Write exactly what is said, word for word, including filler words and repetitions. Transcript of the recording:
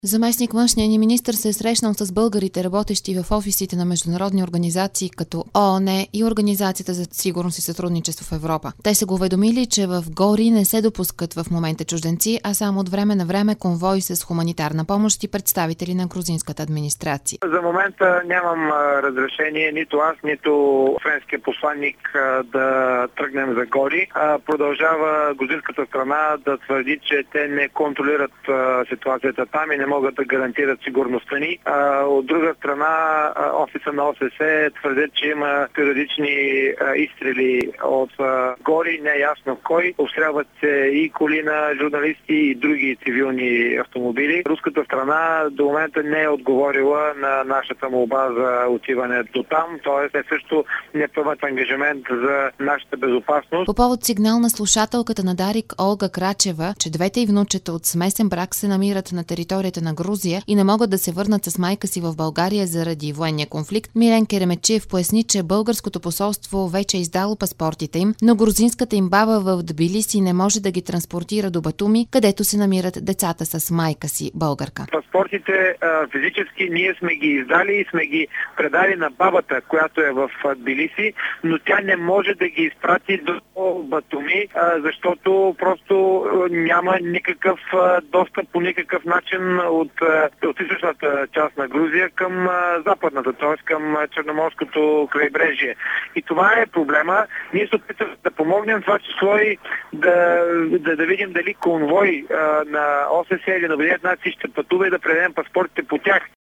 Заместник външния ни министър се е срещнал с българите, работещи в офисите на международни организации като ООН и Организацията за сигурност и сътрудничество в Европа. Те са го уведомили, че в Гори не се допускат в момента чужденци, а само от време на време конвой с хуманитарна помощ и представители на грузинската администрация. За момента нямам разрешение нито аз, нито френския посланник да тръгнем за Гори. Продължава грузинската страна да твърди, че те не контролират ситуацията там и не могат да гарантират сигурността ни. А, от друга страна, офиса на ОССЕ твърдят, че има периодични а, изстрели от а, Гори, не е ясно кой. Обстрелват се и коли на журналисти и други цивилни автомобили. Руската страна до момента не е отговорила на нашата молба за отиване до там, т.е. е също не поемат ангажимент за нашата безопасност. По повод сигнал на слушателката на Дарик Олга Крачева, че двете и внучета от смесен брак се намират на територията на Грузия и не могат да се върнат с майка си в България заради военния конфликт, Милен Керемечиев поясни, че българското посолство вече е издало паспортите им, но грузинската им баба в Тбилиси не може да ги транспортира до Батуми, където се намират децата с майка си българка. Паспортите физически ние сме ги издали и сме ги предали на бабата, която е в Тбилиси, но тя не може да ги изпрати до Батуми, защото просто няма никакъв достъп по никакъв начин от, от източната част на Грузия към западната, т.е. към Черноморското крайбрежие. И това е проблема. Ние се опитваме да помогнем това число и да, да, да видим дали конвой а, на ОССЕ или на Обединените нации ще пътува и да предадем паспортите по тях.